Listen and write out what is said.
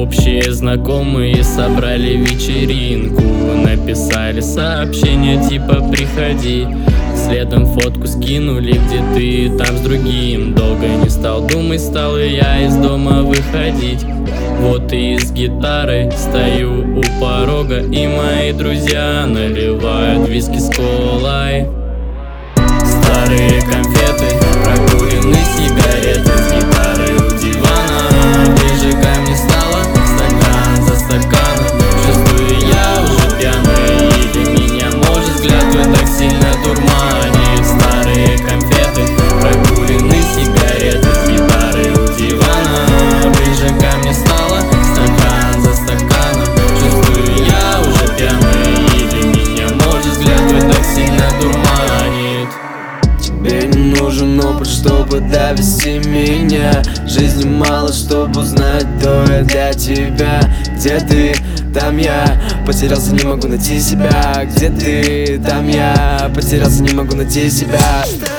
Общие знакомые собрали вечеринку, написали сообщение типа «приходи». Следом фотку скинули, где ты там с другим. Долго не стал думать, стал и я из дома выходить. Вот и с гитарой стою у порога, и мои друзья наливают виски с колой. Старые конфеты, прокуренные сигареты, с гитарой у дивана. Ближе ко мне стало, стакан за стаканом. Чувствую, я уже пьяный, или меня может взгляд твой так сильно дурманит. Старые конфеты, прокуренные сигареты, с гитарой у дивана. Ближе ко мне стало, стакан за стаканом. Чувствую, я уже пьяный, или меня может взгляд твой так сильно дурманит. Тебе не нужен опыт, чтобы довести меня. Жизни мало, чтобы узнать, кто я для тебя. Где ты? Там я потерялся, не могу найти себя. Где ты? Там я потерялся, не могу найти себя.